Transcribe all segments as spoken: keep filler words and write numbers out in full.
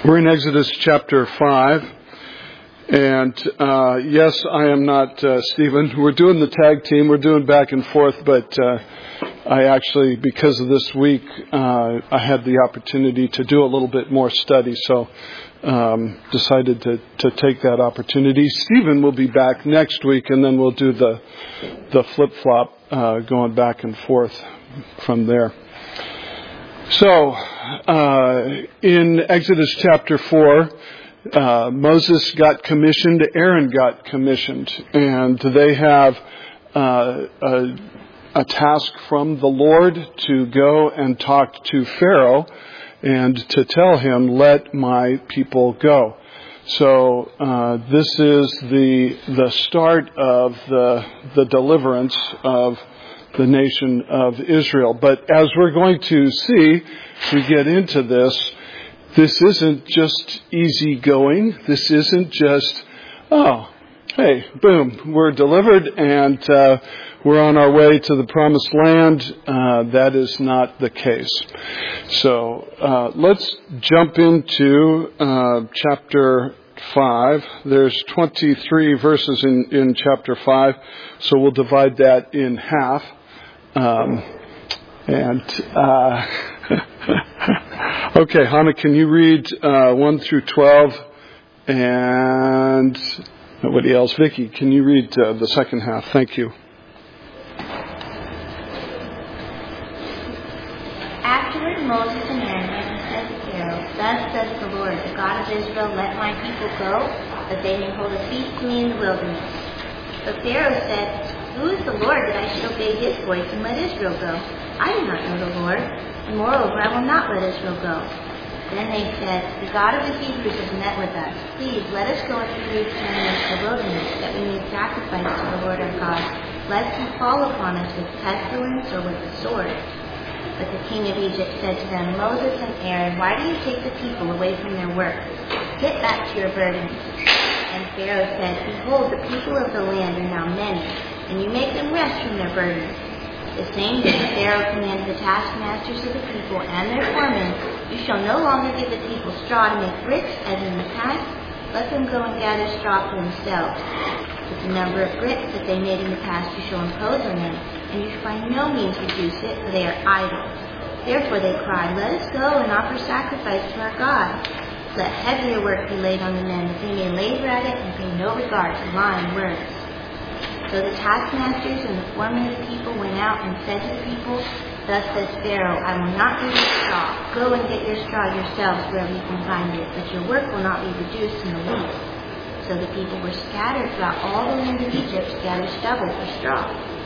We're in Exodus chapter five, and uh, yes, I am not uh, Stephen. We're doing the tag team. We're doing back and forth, but uh, I actually, because of this week, uh, I had the opportunity to do a little bit more study, so um, decided to, to take that opportunity. Stephen will be back next week, and then we'll do the the flip-flop uh, going back and forth from there. So, uh, in Exodus chapter four, uh, Moses got commissioned, Aaron got commissioned, and they have uh, a, a task from the Lord to go and talk to Pharaoh and to tell him, let my people go. So, uh, this is the, the start of the, the deliverance of the nation of Israel. But as we're going to see, as we get into this, this isn't just easy going. This isn't just, oh, hey, boom, we're delivered and uh, we're on our way to the promised land. Uh, that is not the case. So uh, let's jump into uh, chapter five. There's twenty-three verses in, in chapter five, so we'll divide that in half. Um, and, uh, okay, Hannah, can you read, uh, one through twelve? And nobody else. Vicky, can you read, uh, the second half? Thank you. Afterward, Moses and Aaron went and said to Pharaoh, thus says the Lord, the God of Israel, let my people go, that they may hold a feast to me in the wilderness. But Pharaoh said, who is the Lord that I should obey his voice and let Israel go? I do not know the Lord, and moreover I will not let Israel go. Then they said, the God of the Hebrews has met with us. Please let us go into the the wilderness, that we may sacrifice to the Lord our God, lest he fall upon us with pestilence or with the sword. But the king of Egypt said to them, Moses and Aaron, why do you take the people away from their work? Get back to your burdens. And Pharaoh said, behold, the people of the land are now many, and you make them rest from their burdens. The same day Pharaoh commanded the taskmasters of the people and their foremen, you shall no longer give the people straw to make bricks as in the past. Let them go and gather straw for themselves. With the number of bricks that they made in the past you shall impose on them, and you shall by no means reduce it, for they are idle. Therefore they cry, let us go and offer sacrifice to our God. Let heavier work be laid on the men, that they may labor at it and pay no regard to lying words. So the taskmasters and the foremen of the people went out and said to the people, thus says Pharaoh, I will not give you straw. Go and get your straw yourselves wherever you can find it, but your work will not be reduced in the least. So the people were scattered throughout all the land of Egypt to gather stubble for straw.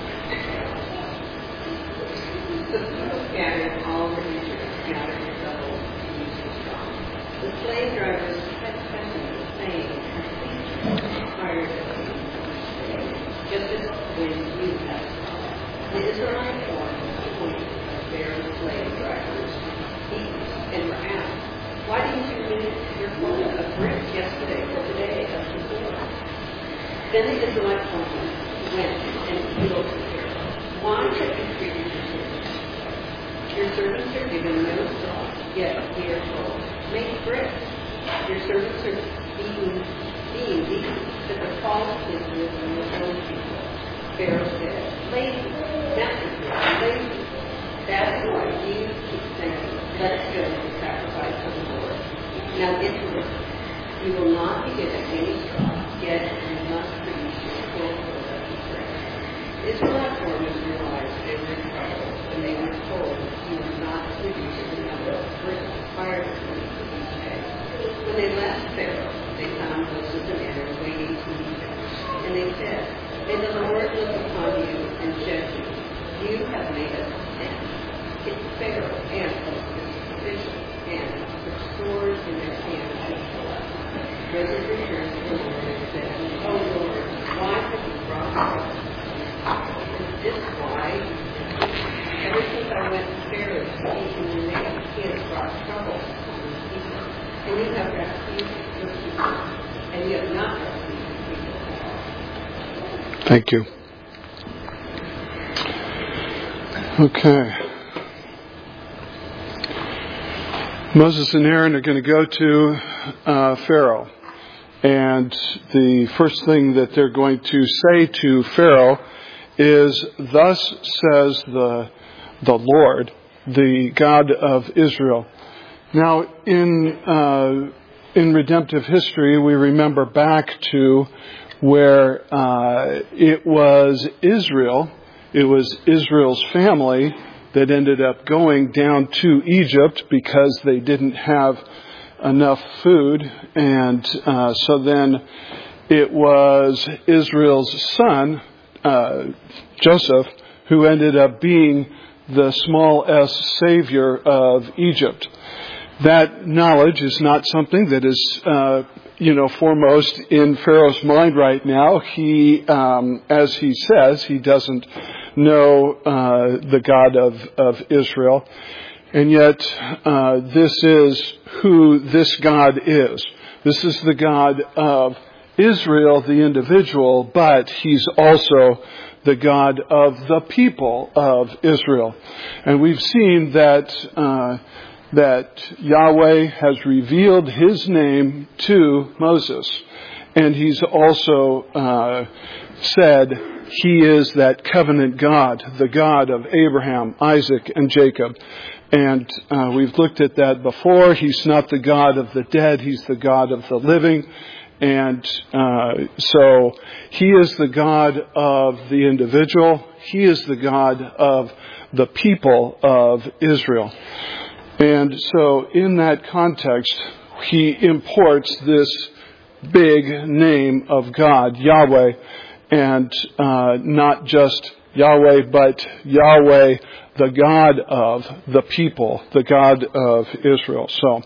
The people scattered all over Egypt to gather stubble for straw. The slave drivers kept pressing the same required just as when you have the Israelite formed the point of their slave drivers, and were asked, why didn't you leave your quota of bricks yesterday for today as before? Then the Israelite foreman went and appealed to Pharaoh. Why have you treated your servants? Your servants are given no straw, yet we are told, make bricks. Your servants are being being beaten, but the false business and the own people. Pharaoh said, lazy, that's lazy. That's why you keep saying, let us go and sacrifice to the Lord. Now get to work. You will not be given any straw, yet you must produce your full quota of bricks. Israelite foremen realized they were in trouble, and they were told you were not to produce the number of bricks required for them each day. When they left Pharaoh, they found Moses and Aaron waiting to meet them. And they said, may the Lord look upon you and judge you. You have made us sin. It's Pharaoh and Moses' officials and put swords in their hands to kill us. Moses returned to the Lord and said, oh Lord, why have you brought us? Is this why? Ever since I went to Pharaoh to speak in your name, he has brought trouble on his people. And you have rescued your people, and you have not rescued your people at all. Thank you. Okay. Moses and Aaron are going to go to uh, Pharaoh. And the first thing that they're going to say to Pharaoh is, "Thus says the the Lord, the God of Israel." Now, in uh, in redemptive history, we remember back to where uh, it was Israel, it was Israel's family that ended up going down to Egypt because they didn't have enough food, and uh, so then it was Israel's son, uh, Joseph, who ended up being the small s savior of Egypt. That knowledge is not something that is, uh, you know, foremost in Pharaoh's mind right now. He, um, as he says, he doesn't know uh, the God of, of Israel. And yet, uh, this is who this God is. This is the God of Israel, the individual, but He's also the God of the people of Israel. And we've seen that uh, that Yahweh has revealed His name to Moses. And He's also uh, said He is that covenant God, the God of Abraham, Isaac, and Jacob. And uh, we've looked at that before. He's not the God of the dead. He's the God of the living. And uh, so He is the God of the individual. He is the God of the people of Israel. And so in that context, He imports this big name of God, Yahweh, and uh, not just Yahweh, but Yahweh, the God of the people, the God of Israel. So,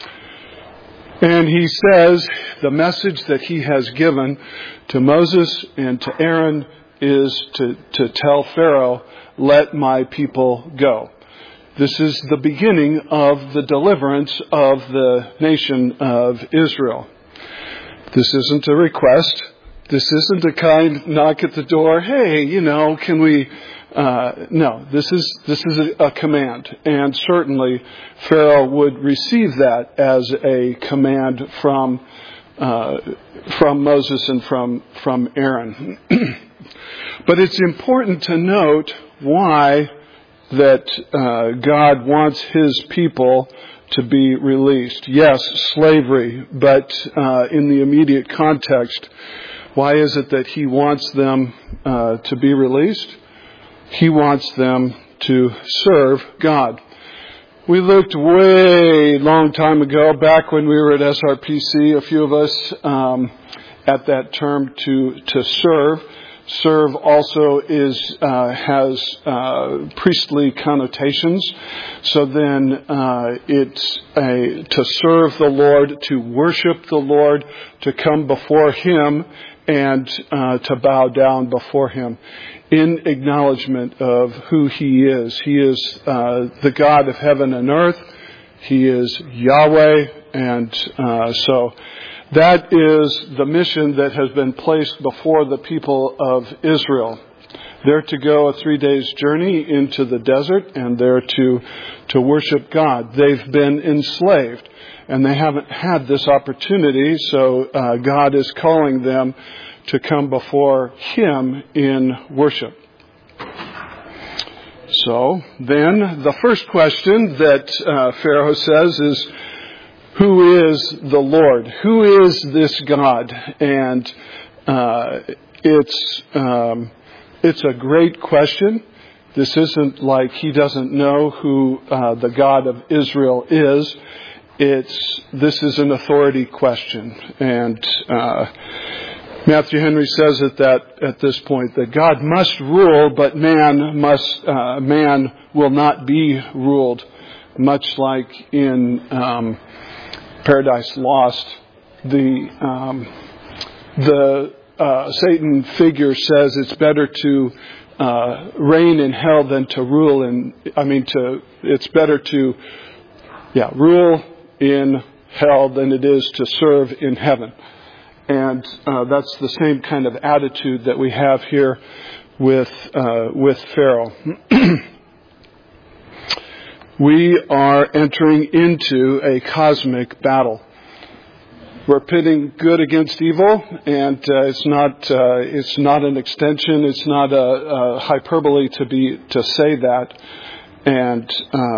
and He says the message that He has given to Moses and to Aaron is to, to tell Pharaoh, "Let my people go." This is the beginning of the deliverance of the nation of Israel. This isn't a request. This isn't a kind knock at the door. Hey, you know, can we? Uh, no, this is this is a, a command, and certainly Pharaoh would receive that as a command from uh, from Moses and from from Aaron. But it's important to note why that uh, God wants His people to be released. Yes, slavery, but uh, in the immediate context. Why is it that He wants them uh, to be released? He wants them to serve God. We looked way long time ago, back when we were at S R P C, a few of us, um, at that term to to serve. Serve also is uh, has uh, priestly connotations. So then uh, it's a, to serve the Lord, to worship the Lord, to come before Him, and uh, to bow down before Him in acknowledgement of who He is. He is uh, the God of heaven and earth. He is Yahweh. And uh, so that is the mission that has been placed before the people of Israel. They're to go a three days journey into the desert, and they're to, to worship God. They've been enslaved, and they haven't had this opportunity, so uh, God is calling them to come before Him in worship. So then the first question that uh, Pharaoh says is, who is the Lord? Who is this God? And uh, it's um, it's a great question. This isn't like he doesn't know who uh, the God of Israel is. It's this is an authority question, and uh, Matthew Henry says at that at this point that God must rule, but man must uh, man will not be ruled. Much like in um, Paradise Lost, the um, the uh, Satan figure says it's better to uh, reign in hell than to rule in. I mean, to it's better to yeah rule in hell than it is to serve in heaven, and uh, that's the same kind of attitude that we have here with uh, with Pharaoh. We are entering into a cosmic battle. We're pitting good against evil, and uh, it's not uh, it's not an extension. It's not a, a hyperbole to be to say that. And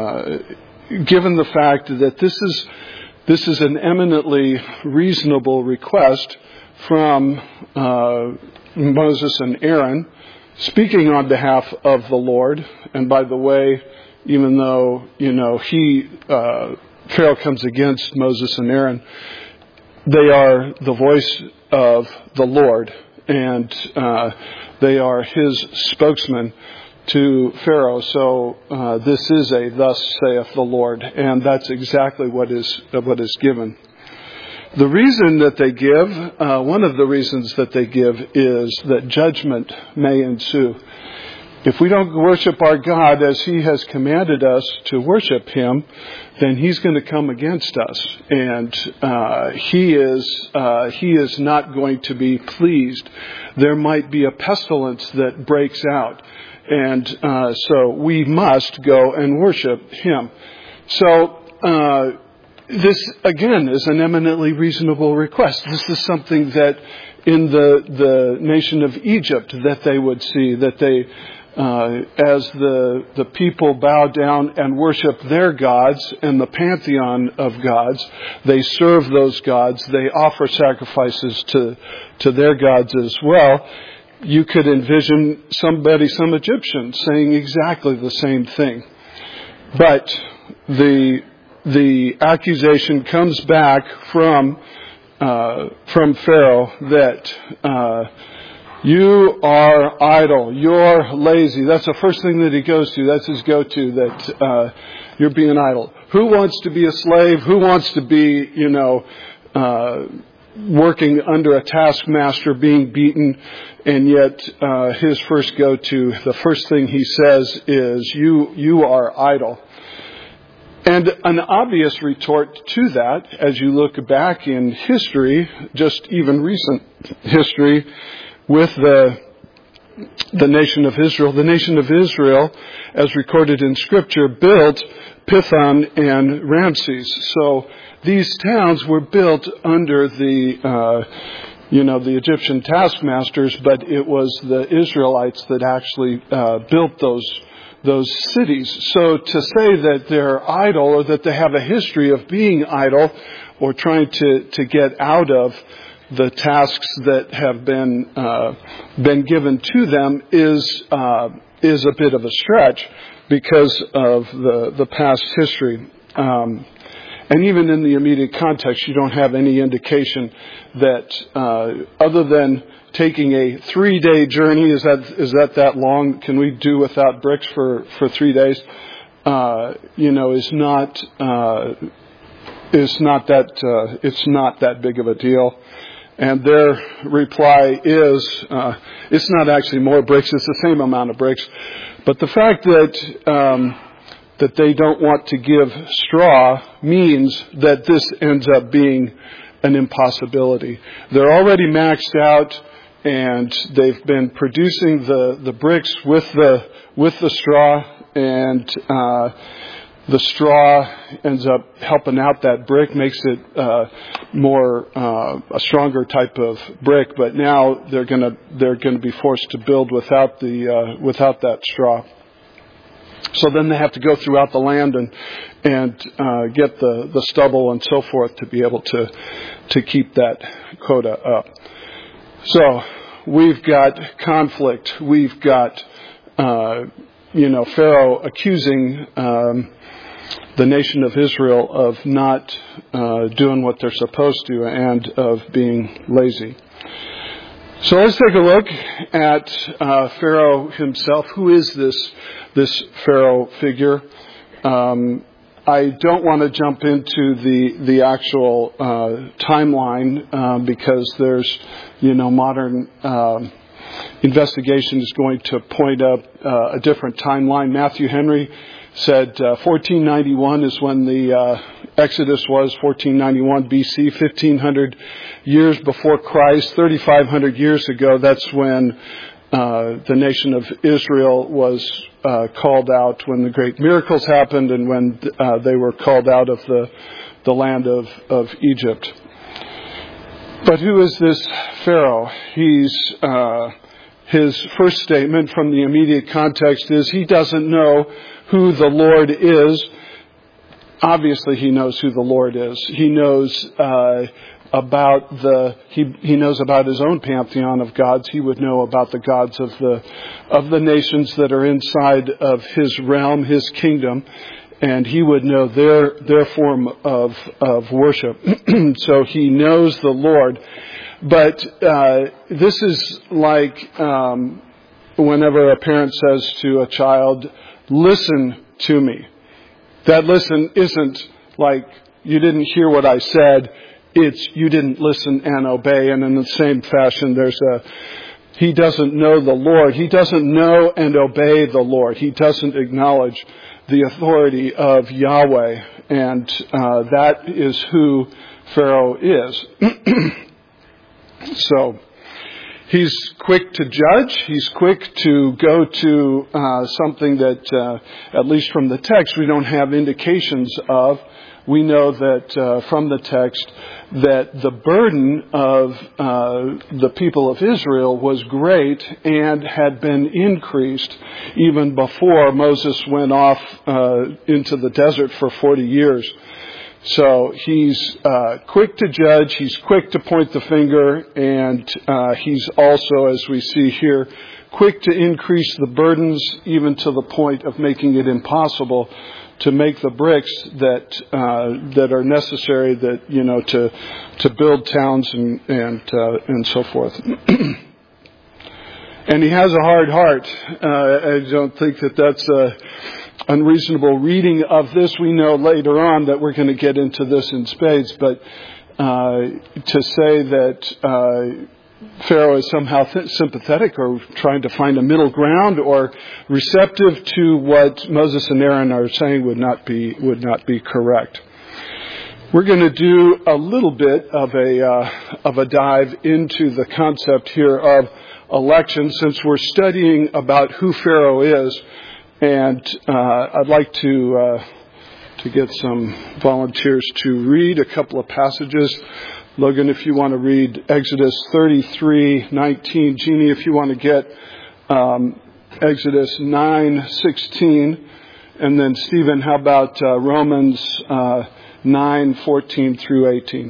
uh, given the fact that this is this is an eminently reasonable request from uh, Moses and Aaron, speaking on behalf of the Lord. And by the way, even though you know he uh, Pharaoh comes against Moses and Aaron, they are the voice of the Lord, and uh, they are his spokesman to Pharaoh. So uh, this is a "Thus saith the Lord," and that's exactly what is what is given. The reason that they give, uh, one of the reasons that they give, is that judgment may ensue. If we don't worship our God as He has commanded us to worship Him, then He's going to come against us, and uh, He is uh, He is not going to be pleased. There might be a pestilence that breaks out, and uh, so we must go and worship Him. So uh, this again is an eminently reasonable request. This is something that in the the nation of Egypt that they would see, that they. Uh, as the the people bow down and worship their gods and the pantheon of gods, they serve those gods. They offer sacrifices to to their gods as well. You could envision somebody, some Egyptian, saying exactly the same thing. But the the accusation comes back from uh, from Pharaoh that. Uh, You are idle. You're lazy. That's the first thing that he goes to. That's his go-to, that uh, you're being idle. Who wants to be a slave? Who wants to be, you know, uh, working under a taskmaster, being beaten? And yet uh, his first go-to, the first thing he says is, you, you are idle. And an obvious retort to that, as you look back in history, just even recent history, with the the nation of Israel. The nation of Israel, as recorded in Scripture, built Pithom and Ramses. So these towns were built under the, uh, you know, the Egyptian taskmasters, but it was the Israelites that actually uh, built those those cities. So to say that they're idle, or that they have a history of being idle, or trying to, to get out of the tasks that have been uh, been given to them is uh, is a bit of a stretch because of the the past history, um, and even in the immediate context, you don't have any indication that uh, other than taking a three day journey. Is that is that that long? Can we do without bricks for for three days? Uh, you know, is not uh, is not that uh, it's not that big of a deal. And their reply is, uh, it's not actually more bricks, it's the same amount of bricks. But the fact that um, that they don't want to give straw means that this ends up being an impossibility. They're already maxed out, and they've been producing the, the bricks with the with the straw, and uh, the straw ends up helping out that brick, makes it uh, more uh, a stronger type of brick. But now they're gonna they're gonna be forced to build without the uh, without that straw. So then they have to go throughout the land and and uh, get the, the stubble and so forth to be able to to keep that quota up. So we've got conflict. We've got uh, you know Pharaoh accusing Um, the nation of Israel of not uh, doing what they're supposed to and of being lazy. So let's take a look at uh, Pharaoh himself. Who is this this Pharaoh figure? Um, I don't want to jump into the the actual uh, timeline uh, because there's you know modern um, investigation is going to point up uh, a different timeline. Matthew Henry said uh, fourteen ninety-one is when the uh, Exodus was, fourteen ninety-one B C, fifteen hundred years before Christ, thirty-five hundred years ago. That's when uh, the nation of Israel was uh, called out when the great miracles happened and when uh, they were called out of the the land of, of Egypt. But who is this Pharaoh? He's uh, his first statement from the immediate context is he doesn't know who the Lord is. Obviously, he knows who the Lord is. He knows uh, about the he he knows about his own pantheon of gods. He would know about the gods of the of the nations that are inside of his realm, his kingdom, and he would know their their form of of worship. So he knows the Lord. But uh, this is like um, whenever a parent says to a child, "Listen to me." That listen isn't like you didn't hear what I said. It's you didn't listen and obey. And in the same fashion, there's a he doesn't know the Lord. He doesn't know and obey the Lord. He doesn't acknowledge the authority of Yahweh. And uh, that is who Pharaoh is. So he's quick to judge. He's quick to go to uh, something that, uh, at least from the text, we don't have indications of. We know that uh, from the text that the burden of uh, the people of Israel was great and had been increased even before Moses went off uh, into the desert for forty years. So he's uh, quick to judge, he's quick to point the finger, and uh, he's also, as we see here, quick to increase the burdens even to the point of making it impossible to make the bricks that uh, that are necessary, that you know, to to build towns and and uh, and so forth. And he has a hard heart. Uh, I don't think that that's a unreasonable reading of this. We know later on that we're going to get into this in spades, but uh, to say that uh, Pharaoh is somehow th- sympathetic or trying to find a middle ground or receptive to what Moses and Aaron are saying would not be would not be correct. We're going to do a little bit of a uh, of a dive into the concept here of election, since we're studying about who Pharaoh is. And uh, I'd like to uh, to get some volunteers to read a couple of passages. Logan, if you want to read Exodus thirty-three nineteen. Jeannie, if you want to get um, Exodus nine sixteen. And then Stephen, how about uh, Romans uh, nine fourteen through eighteen.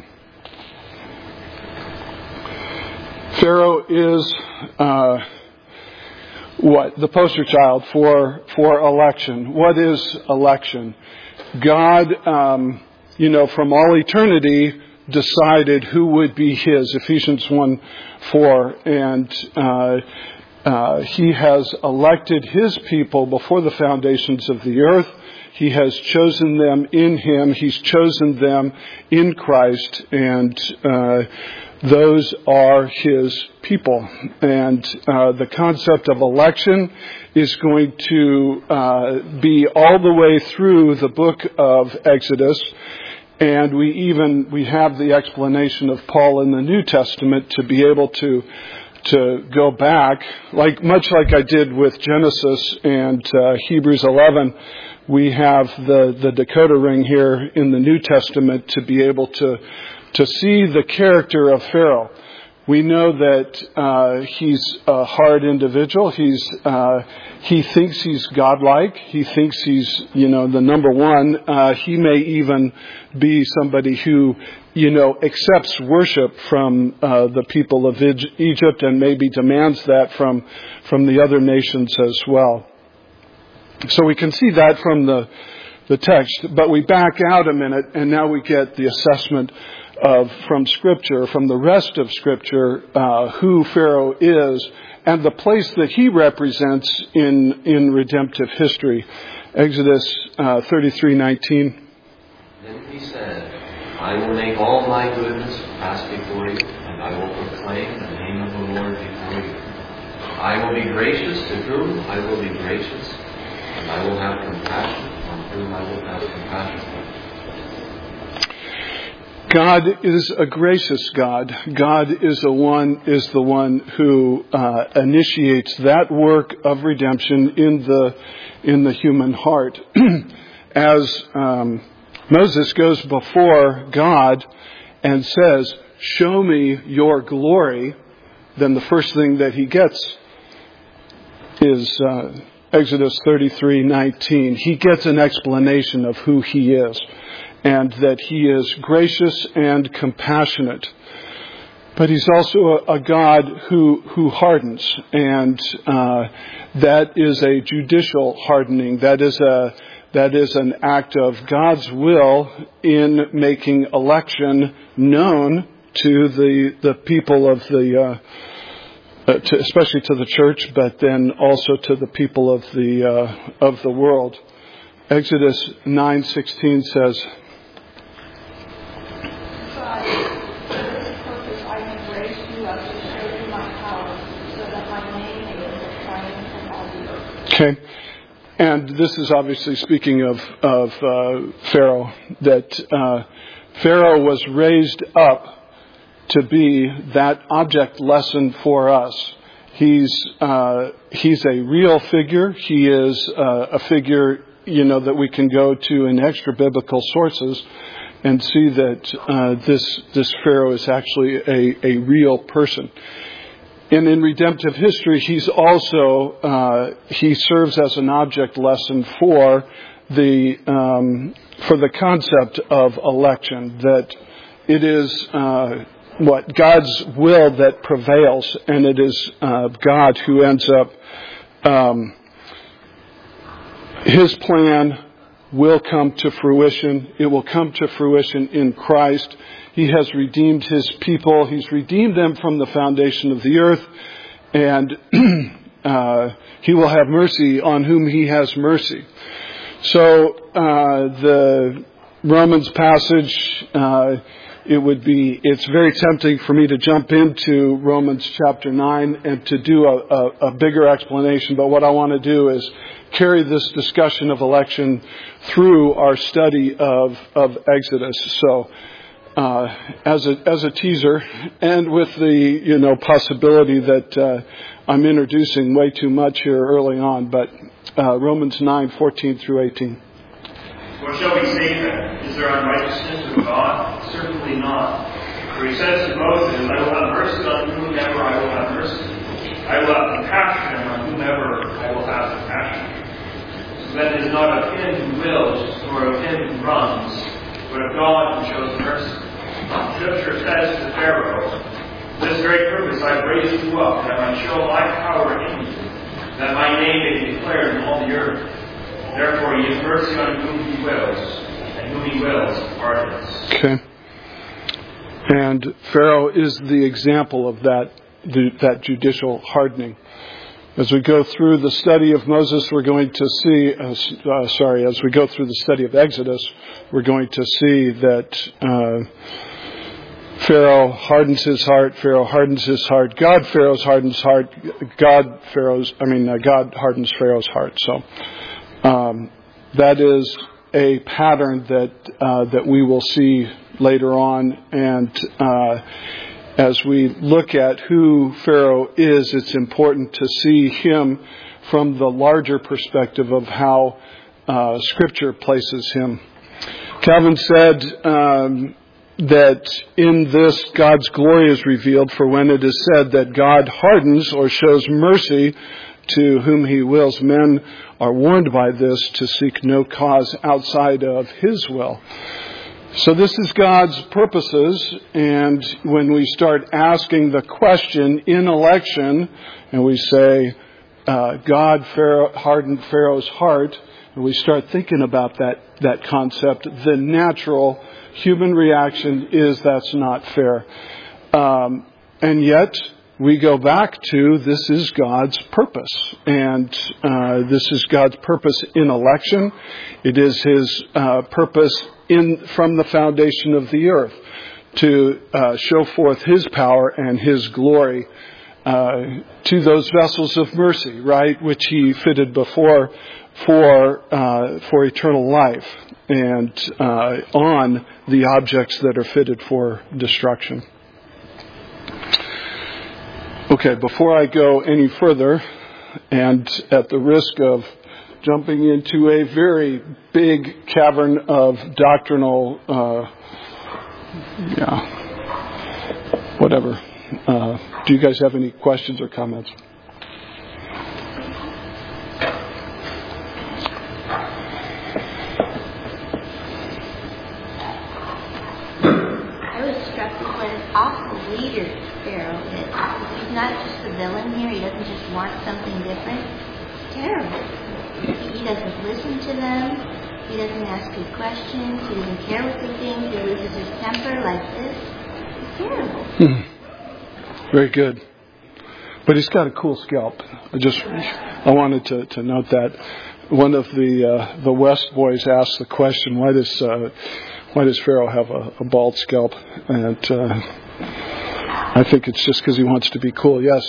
Pharaoh is Uh, what? The poster child for for election. What is election? God, um, you know, from all eternity decided who would be his, Ephesians one four, and uh, uh, he has elected his people before the foundations of the earth. He has chosen them in him. He's chosen them in Christ, and uh, those are his people. And uh, the concept of election is going to uh, be all the way through the book of Exodus. And we even, we have the explanation of Paul in the New Testament to be able to to go back, like much like I did with Genesis and uh, Hebrews eleven. We have the, the decoder ring here in the New Testament to be able to to see the character of Pharaoh. We know that uh, he's a hard individual. He's uh, he thinks he's godlike. He thinks he's, you know, the number one. Uh, he may even be somebody who, you know, accepts worship from uh, the people of Egypt and maybe demands that from from the other nations as well. So we can see that from the the text. But we back out a minute, and now we get the assessment of from Scripture, from the rest of Scripture, uh, who Pharaoh is and the place that he represents in in redemptive history. Exodus uh, thirty-three nineteen. Then he said, "I will make all my goodness pass before you, and I will proclaim the name of the Lord before you. I will be gracious to whom I will be gracious, and I will have compassion on whom I will have compassion." God is a gracious God. God is the one is the one who uh, initiates that work of redemption in the in the human heart. As um, Moses goes before God and says, "Show me your glory," then the first thing that he gets is uh, Exodus thirty-three nineteen. He gets an explanation of who he is, and that he is gracious and compassionate. But he's also a, a God who who hardens, and uh, that is a judicial hardening. That is a that is an act of God's will in making election known to the the people of the, uh, uh, to, especially to the church, but then also to the people of the uh, of the world. Exodus nine sixteen says, Okay, and this is obviously speaking of of uh, Pharaoh, that uh, Pharaoh was raised up to be that object lesson for us. He's uh, he's a real figure. He is uh, a figure, you know, that we can go to in extra biblical sources and see that uh, this this Pharaoh is actually a, a real person. And in redemptive history, he's also uh, he serves as an object lesson for the um, for the concept of election. That it is uh, what God's will that prevails, and it is uh, God who ends up. Um, his plan will come to fruition. It will come to fruition in Christ. He has redeemed his people. He's redeemed them from the foundation of the earth. And uh, he will have mercy on whom he has mercy. So uh, the Romans passage, uh, it would be, it's very tempting for me to jump into Romans chapter nine and to do a, a, a bigger explanation. But what I want to do is carry this discussion of election through our study of, of Exodus. So, Uh, as a as a teaser, and with the you know possibility that uh, I'm introducing way too much here early on, but uh, Romans nine fourteen through eighteen. What shall we say then? Is there unrighteousness with God? Certainly not. For he says to Moses, "I will have mercy on whomever I will have mercy. I will have compassion on whomever I will have compassion." So then it is not of him who wills, nor of him who runs, but of God who shows mercy. Scripture says to Pharaoh, "This very purpose I raised you up, that I might show my power in you, that my name may be declared in all the earth. Therefore he has mercy on whom he wills, and whom he wills pardons." Okay. And Pharaoh is the example of that, that judicial hardening. As we go through the study of Moses, we're going to see, uh, uh, sorry, as we go through the study of Exodus, we're going to see that uh, Pharaoh hardens his heart, Pharaoh hardens his heart, God Pharaoh's hardens heart, God Pharaoh's, I mean, uh, God hardens Pharaoh's heart. So um, that is a pattern that uh, that we will see later on, and uh as we look at who Pharaoh is, it's important to see him from the larger perspective of how uh, Scripture places him. Calvin said um, that in this God's glory is revealed, for when it is said that God hardens or shows mercy to whom he wills, men are warned by this to seek no cause outside of his will. So this is God's purposes, and when we start asking the question in election, and we say, uh, God Pharaoh, hardened Pharaoh's heart, and we start thinking about that, that concept, the natural human reaction is that's not fair. Um, and yet, we go back to this is God's purpose, and uh, this is God's purpose in election. It is his uh, purpose in from the foundation of the earth to uh, show forth his power and his glory uh, to those vessels of mercy, right, which he fitted before for uh, for eternal life and uh, on the objects that are fitted for destruction. Okay, before I go any further, and at the risk of jumping into a very big cavern of doctrinal, uh, yeah, whatever. Uh, do you guys have any questions or comments? I was struck with what an awful leader Pharaoh is. He's not just the villain here. He doesn't just want something different. It's terrible. He doesn't listen to them. He doesn't ask good questions. He doesn't care what they think. He loses his temper like this. It's terrible. Hmm. Very good. But he's got a cool scalp. I just, I wanted to, to note that. One of the uh, the West boys asked the question, why does uh, why does Pharaoh have a, a bald scalp? And uh, I think it's just because he wants to be cool. Yes.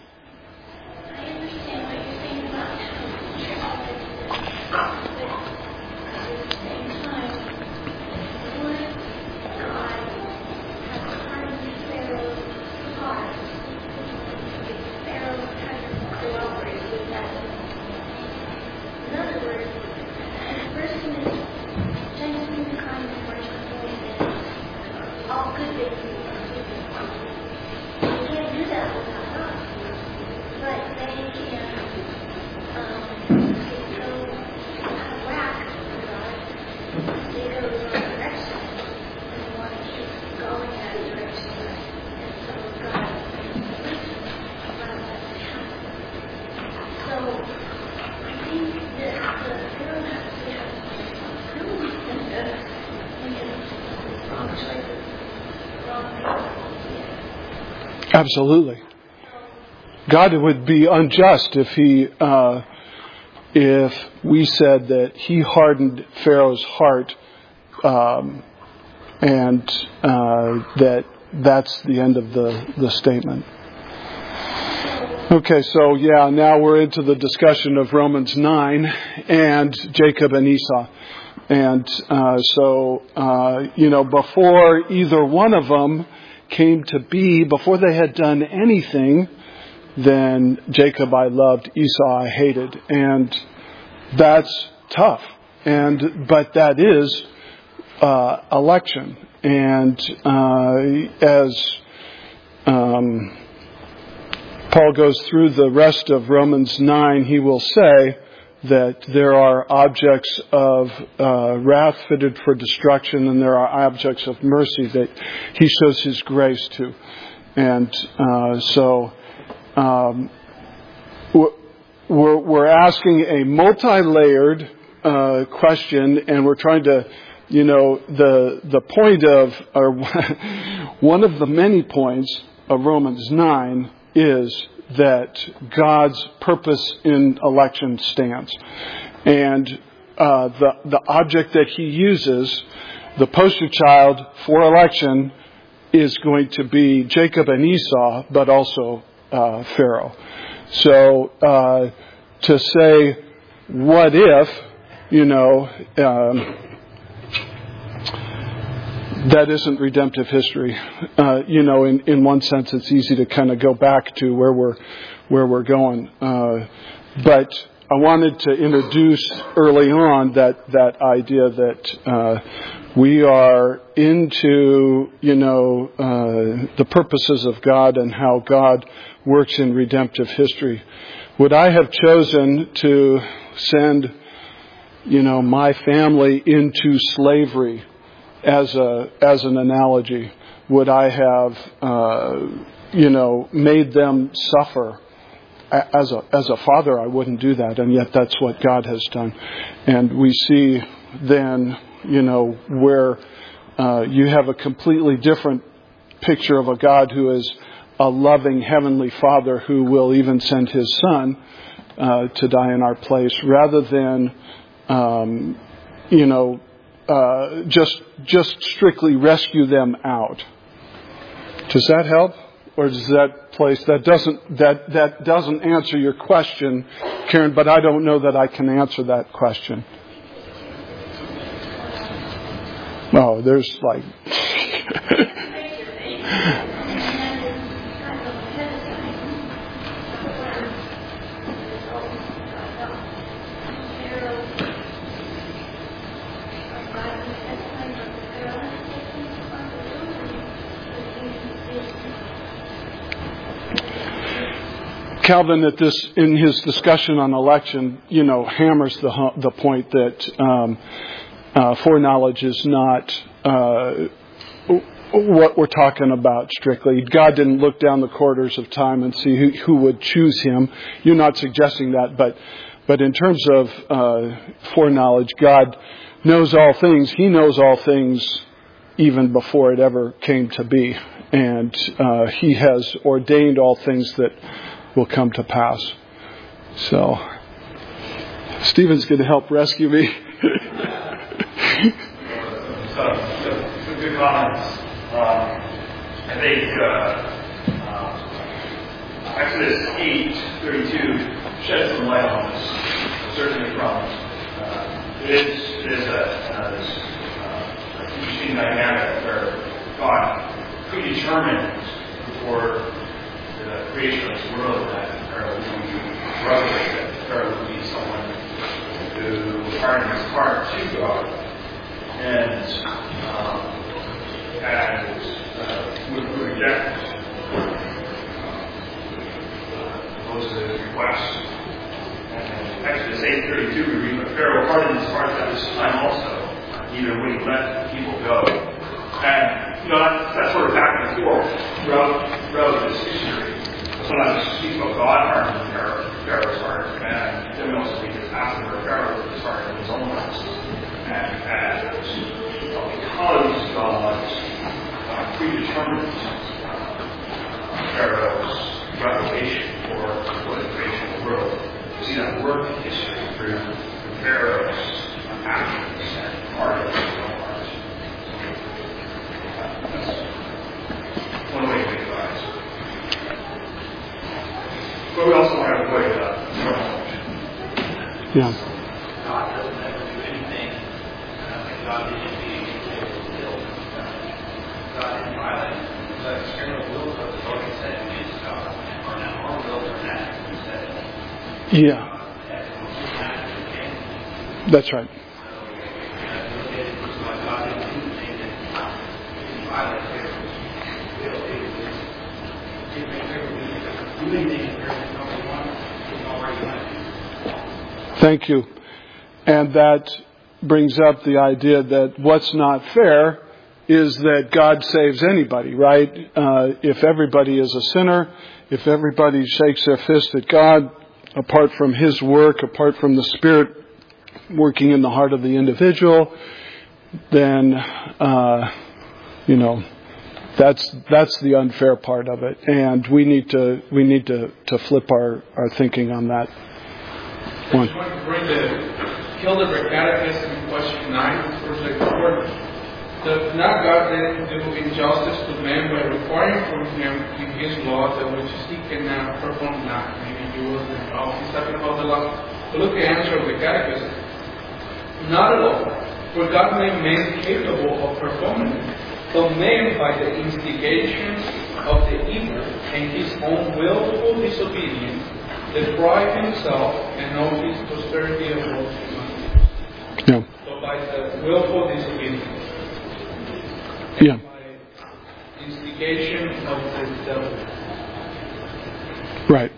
Absolutely. God would be unjust if he, uh, if we said that he hardened Pharaoh's heart, um, and uh, that that's the end of the, the statement. Okay, so yeah, now we're into the discussion of Romans nine and Jacob and Esau. And uh, so, uh, you know, before either one of them came to be, before they had done anything, then Jacob I loved, Esau I hated. And that's tough. And but that is uh, election. And uh, as um, Paul goes through the rest of Romans nine, he will say that there are objects of uh, wrath fitted for destruction, and there are objects of mercy that he shows his grace to. And uh, so um, we're, we're asking a multi-layered uh, question, and we're trying to, you know, the the point of, or one of the many points of Romans nine is that God's purpose in election stands. And uh, the, the object that he uses, the poster child for election, is going to be Jacob and Esau, but also uh, Pharaoh. So uh, to say, what if, you know, um, that isn't redemptive history. Uh, you know, in, in one sense, it's easy to kind of go back to where we're where we're going. Uh, but I wanted to introduce early on that that idea that uh, we are into, you know, uh, the purposes of God and how God works in redemptive history. Would I have chosen to send, you know, my family into slavery? As a as an analogy, would I have uh, you know made them suffer? As a as a father, I wouldn't do that, and yet that's what God has done. And we see then, you know, where uh, you have a completely different picture of a God who is a loving heavenly Father who will even send His Son uh, to die in our place, rather than um, you know. Uh, just just strictly rescue them out. Does that help? or does that place that doesn't that that doesn't answer your question, Karen? But I don't know that I can answer that question. Oh, there's like. Calvin, at this in his discussion on election, you know, hammers the the point that um, uh, foreknowledge is not uh, what we're talking about strictly. God didn't look down the corridors of time and see who, who would choose him. You're not suggesting that, but but in terms of uh, foreknowledge, God knows all things. He knows all things even before it ever came to be, and uh, He has ordained all things that will come to pass. So, Stephen's going to help rescue me. so, some good comments. Um, I think uh, uh, Exodus eight thirty-two sheds some light on this, certainly from uh, it is it is a, uh, this uh, interesting dynamic where God predetermined before the creation of this world that Pharaoh would be rugged, that Pharaoh would be someone who hardened his heart to God and um, and uh, would, would reject uh, Moses' request. And in Exodus eight thirty-two we read, "But Pharaoh hardened his heart at this time also, neither would he let the people go." And you know that, that's sort of back and forth throughout throughout this history. Sometimes we speak about God hardening Pharaoh's heart, and then we also read this passage where Pharaoh is hardening his own heart. And, and well, because God uh, predetermined uh, Pharaoh's revelation for for the creation of the world, we see that work in history through Pharaoh's actions and hardening his own heart. That's one way to think about it. But we also want to avoid uh, knowledge. Yeah. God doesn't ever do anything. I don't think God did anything still. God didn't violate the external will of the Lord said against God. Or now our will or that he said. Yeah. That's right. So you look at it, God didn't do anything that didn't violate his will. It was do anything Thank you. And that brings up the idea that what's not fair is that God saves anybody, right? Uh, if everybody is a sinner, if everybody shakes their fist at God, apart from His work, apart from the Spirit working in the heart of the individual, then, uh, you know, That's that's the unfair part of it, and we need to we need to, to flip our, our thinking on that one. I want to bring the Hildebrandt Catechism in question nine, verse like four. Does not God then do injustice to man by requiring from him in His law that which he cannot perform not? Maybe you will. Oh, he's talking about the law. But look at the answer of the Catechism. Not at all, for God made man capable of performing it. So man, by the instigation of the evil and his own willful disobedience, deprive himself and all his posterity of all humanity. Yeah. So by the willful disobedience. And yeah. by instigation of the devil. Right.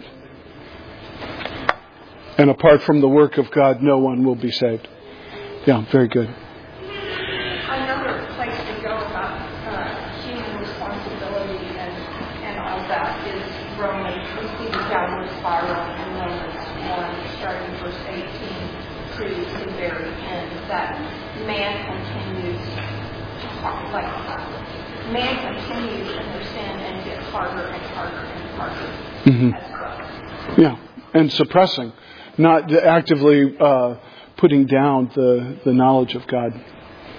And apart from the work of God, no one will be saved. Yeah, very good. Another place to go about uh, human responsibility and, and all that is Romans. We see the downward spiral in Romans one, starting verse eighteen to the very end, that man continues to harm, like man continues in their sin and get harder and harder and harder Mm-hmm. as well. Yeah, and suppressing, not actively uh, putting down the, the knowledge of God.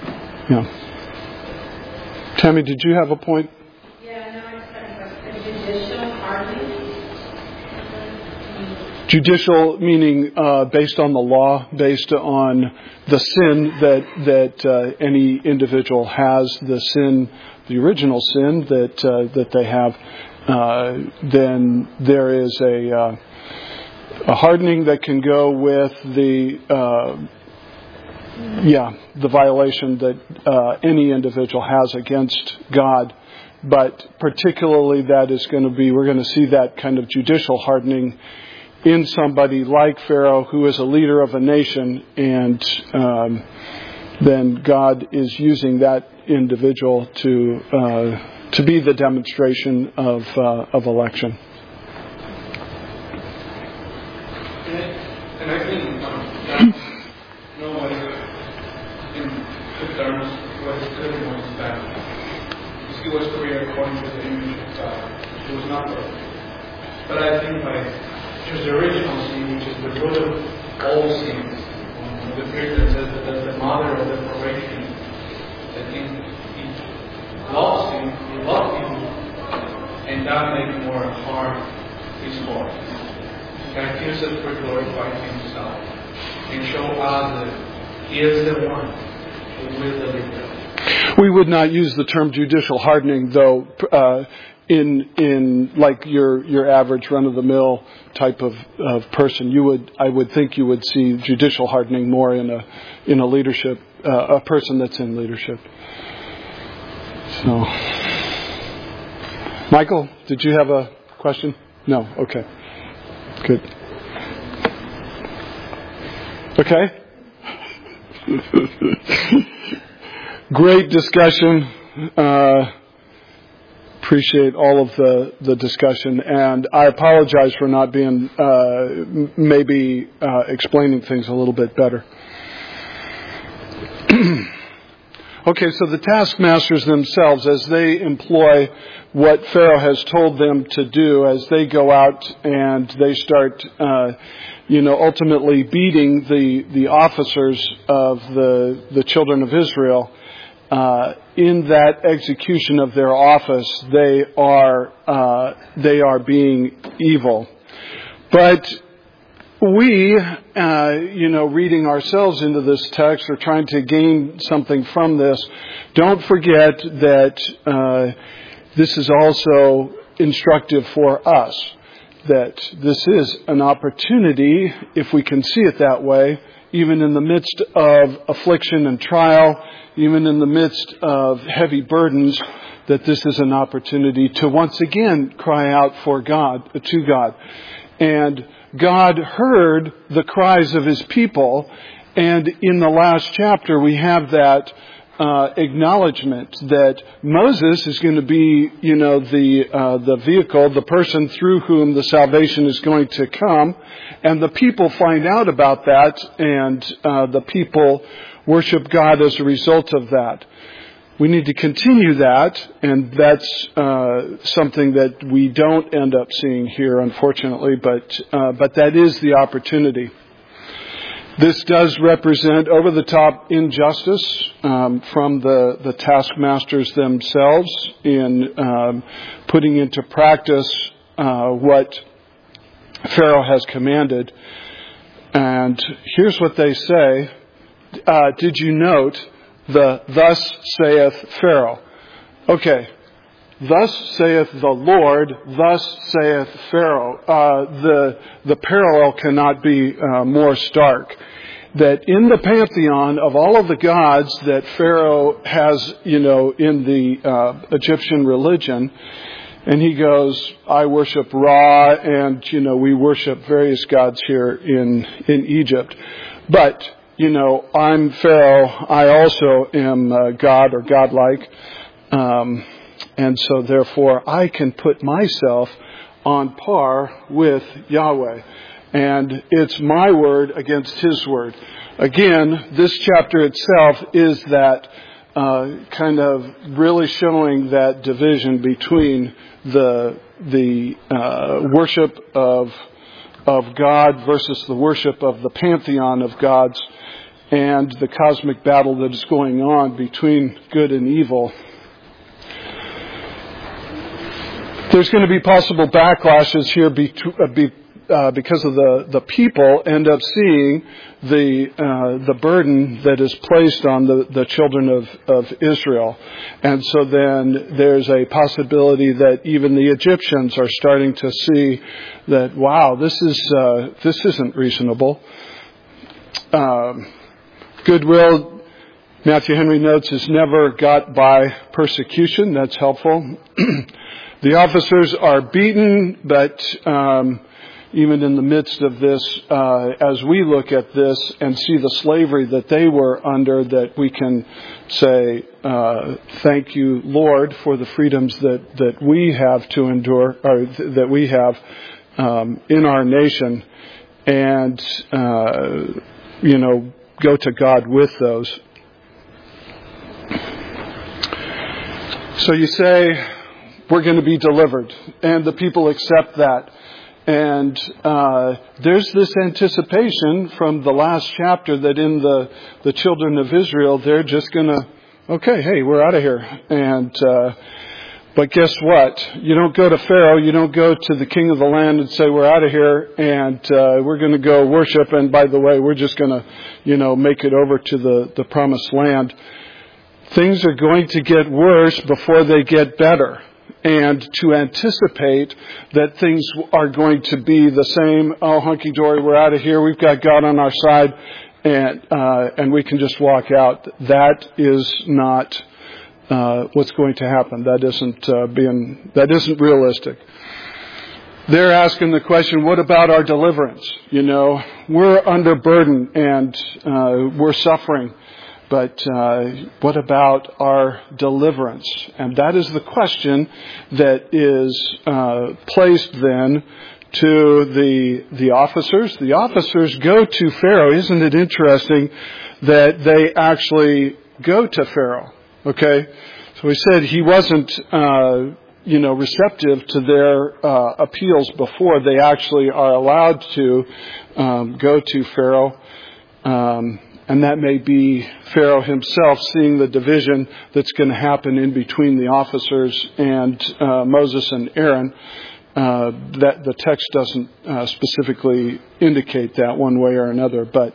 Yeah. Tammy, did you have a point? Yeah, no, I just kind of have Judicial meaning uh, based on the law, based on the sin that that uh, any individual has, the sin, the original sin that uh, that they have. Uh, then there is a uh, a hardening that can go with the uh, yeah the violation that uh, any individual has against God. But particularly that is going to be, we're going to see that kind of judicial hardening in somebody like Pharaoh, who is a leader of a nation, and um, then God is using that individual to uh, to be the demonstration of uh, of election. And I think um, no one in good terms was good ones that he was created according to the image of God. It was not perfect. But I think like just the original sin, which is the root of all sins. Um, the Greek that says that that's the mother of depravation. I think he loves him, he loved him, and that made more harm his heart. God gives it for glorifying himself and show us that he is the one who will deliver. We would not use the term judicial hardening, though, uh, in in like your your average run of the mill type of, of person. You would I would think you would see judicial hardening more in a in a leadership uh, a person that's in leadership. So, Michael, did you have a question? No. Okay. Good. Okay. Great discussion. Uh, appreciate all of the, the discussion, and I apologize for not being uh, maybe uh, explaining things a little bit better. Okay, so the taskmasters themselves, as they employ what Pharaoh has told them to do, as they go out and they start, uh, you know, ultimately beating the, the officers of the the children of Israel, uh, in that execution of their office, they are uh, they are being evil. But we, uh, you know, reading ourselves into this text or trying to gain something from this, don't forget that uh, this is also instructive for us, that this is an opportunity, if we can see it that way, even in the midst of affliction and trial, even in the midst of heavy burdens, that this is an opportunity to once again cry out for God, to God. And God heard the cries of His people, and in the last chapter we have that uh, acknowledgement that Moses is going to be, you know, the uh, the vehicle, the person through whom the salvation is going to come, and the people find out about that, and uh, the people worship God as a result of that. We need to continue that, and that's uh, something that we don't end up seeing here, unfortunately, but uh, but that is the opportunity. This does represent over-the-top injustice um, from the, the taskmasters themselves in um, putting into practice uh, what Pharaoh has commanded. And here's what they say. Uh, did you note the thus saith Pharaoh? Okay. Thus saith the Lord, thus saith Pharaoh. Uh, the the parallel cannot be uh, more stark. That in the pantheon of all of the gods that Pharaoh has, you know, in the uh, Egyptian religion, and he goes, I worship Ra, and, you know, we worship various gods here in, in Egypt. But, you know, I'm Pharaoh. I also am uh, God or godlike. Um, and so, therefore, I can put myself on par with Yahweh. And it's my word against His word. Again, this chapter itself is that uh, kind of really showing that division between the the uh, worship of of God versus the worship of the pantheon of gods, and the cosmic battle that is going on between good and evil. There's going to be possible backlashes here be, uh, be, uh, because of the, the people, end up seeing the uh, the burden that is placed on the, the children of, of Israel. And so then there's a possibility that even the Egyptians are starting to see that, wow, this is uh, this isn't reasonable. Um, goodwill, Matthew Henry notes, is never got by persecution. That's helpful. The officers are beaten, but um, even in the midst of this, uh, as we look at this and see the slavery that they were under, that we can say, uh, thank you, Lord, for the freedoms that, that we have to endure, or th- that we have um, in our nation, and, uh, you know, go to God with those. So you say, we're going to be delivered, and the people accept that. And uh, there's this anticipation from the last chapter that in the, the children of Israel, they're just going to, okay, hey, we're out of here. And uh, but guess what? You don't go to Pharaoh, you don't go to the king of the land and say, we're out of here, and uh, we're going to go worship, and by the way, we're just going to, you know, make it over to the, the promised land. Things are going to get worse before they get better. And to anticipate that things are going to be the same, oh, hunky-dory, we're out of here, we've got God on our side, and uh, and we can just walk out, that is not uh, what's going to happen. That isn't uh, being, that isn't realistic. They're asking the question, what about our deliverance? You know, we're under burden and uh, we're suffering. But uh, what about our deliverance? And that is the question that is uh, placed then to the the officers. The officers go to Pharaoh. Isn't it interesting that they actually go to Pharaoh? Okay, so we said he wasn't, uh, you know, receptive to their uh, appeals before. They actually are allowed to um, go to Pharaoh. Um, And that may be Pharaoh himself seeing the division that's going to happen in between the officers and uh, Moses and Aaron. Uh, that the text doesn't uh, specifically indicate that one way or another, but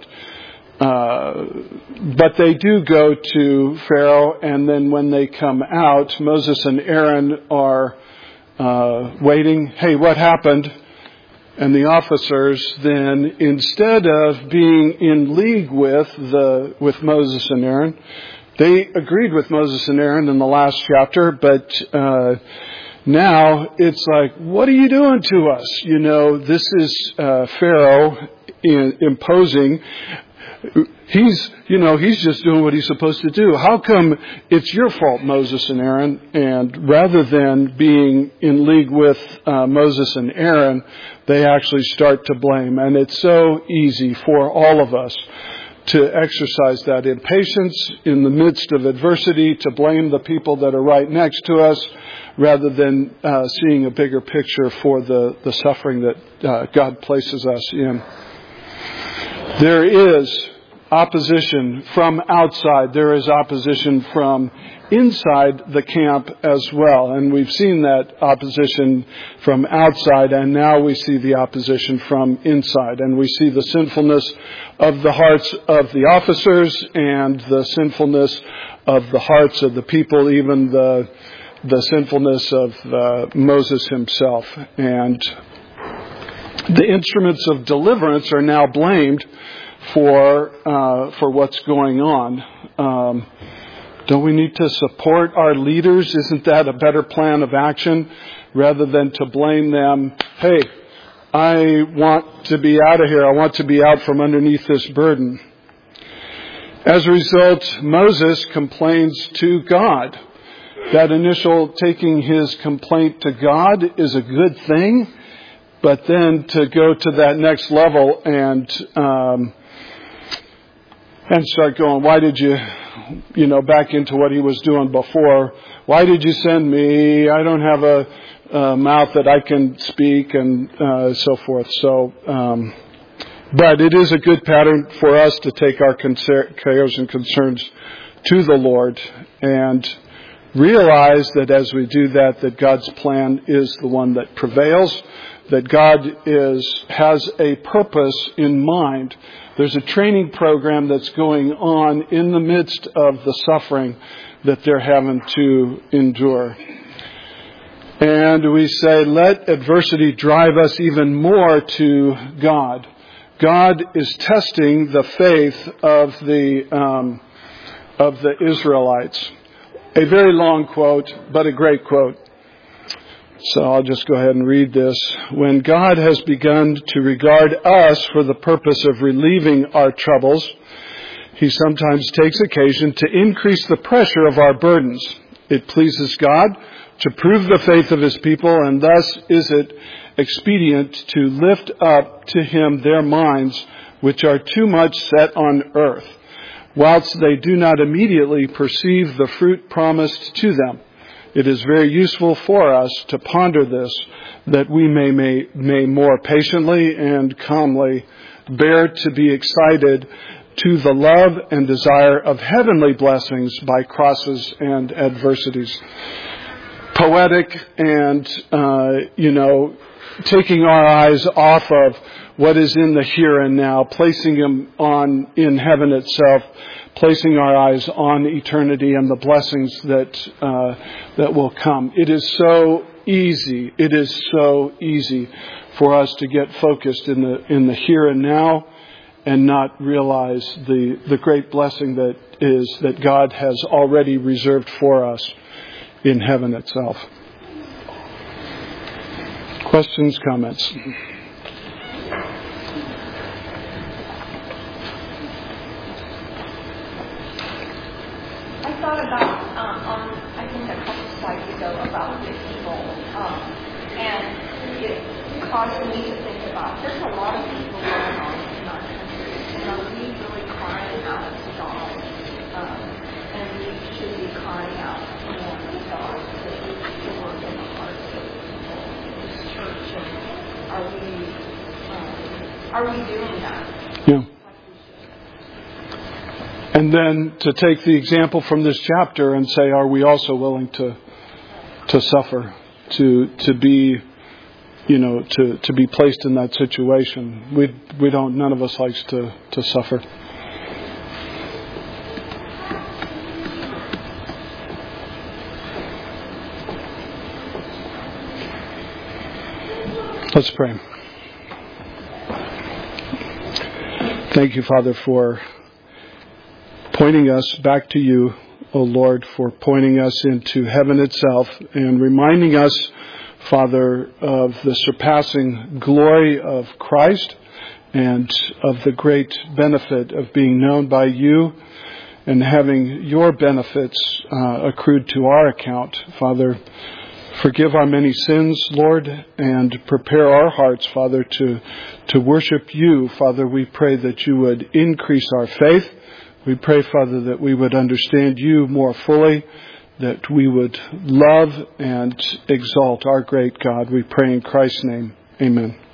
uh, but they do go to Pharaoh, and then when they come out, Moses and Aaron are uh, waiting. Hey, what happened? And the officers then, instead of being in league with the with Moses and Aaron, they agreed with Moses and Aaron in the last chapter, but uh, now it's like, what are you doing to us? You know, this is uh, Pharaoh in, imposing. He's, you know, he's just doing what he's supposed to do. How come it's your fault, Moses and Aaron? And rather than being in league with uh, Moses and Aaron, they actually start to blame. And it's so easy for all of us to exercise that impatience in the midst of adversity, to blame the people that are right next to us, rather than uh, seeing a bigger picture for the, the suffering that uh, God places us in. There is opposition from outside. There is opposition from inside the camp as well. And we've seen that opposition from outside, and now we see the opposition from inside. And we see the sinfulness of the hearts of the officers and the sinfulness of the hearts of the people, even the the sinfulness of uh, Moses himself. And the instruments of deliverance are now blamed for uh, for what's going on. Um, don't we need to support our leaders? Isn't that a better plan of action, rather than to blame them? Hey, I want to be out of here. I want to be out from underneath this burden. As a result, Moses complains to God. That initial taking his complaint to God is a good thing, but then to go to that next level and um, and start going, why did you, you know, back into what he was doing before? Why did you send me? I don't have a, a mouth that I can speak, and uh, so forth. So, um, but it is a good pattern for us to take our cares and concerns to the Lord and realize that as we do that, that God's plan is the one that prevails, that God is has a purpose in mind. There's a training program that's going on in the midst of the suffering that they're having to endure. And we say, let adversity drive us even more to God. God is testing the faith of the um, of the Israelites. A very long quote, but a great quote. So I'll just go ahead and read this. When God has begun to regard us for the purpose of relieving our troubles, He sometimes takes occasion to increase the pressure of our burdens. It pleases God to prove the faith of His people, and thus is it expedient to lift up to Him their minds, which are too much set on earth, whilst they do not immediately perceive the fruit promised to them. It is very useful for us to ponder this, that we may, may, may more patiently and calmly bear to be excited to the love and desire of heavenly blessings by crosses and adversities. Poetic and, uh, you know, taking our eyes off of what is in the here and now, placing them on in heaven itself, placing our eyes on eternity and the blessings that uh, that will come. It is so easy. It is so easy for us to get focused in the in the here and now and not realize the the great blessing that is that God has already reserved for us in heaven itself. Questions, comments? I thought about, um, on, I think a couple slides ago, about the evil, um, and it caused me to think about, there's a lot of people going on in our country, and are we really crying out to God? Um, and we should be crying out more to God, that we should work in the hearts of people in this church, and are we, um, are we doing that? Yeah. And then to take the example from this chapter and say, are we also willing to to suffer, to to be, you know, to, to be placed in that situation? We we don't. None of us likes to to suffer. Let's pray. Thank you, Father, for pointing us back to you, O Lord, for pointing us into heaven itself and reminding us, Father, of the surpassing glory of Christ and of the great benefit of being known by you and having your benefits uh, accrued to our account. Father, forgive our many sins, Lord, and prepare our hearts, Father, to, to worship you. Father, we pray that you would increase our faith. We pray, Father, that we would understand you more fully, that we would love and exalt our great God. We pray in Christ's name. Amen.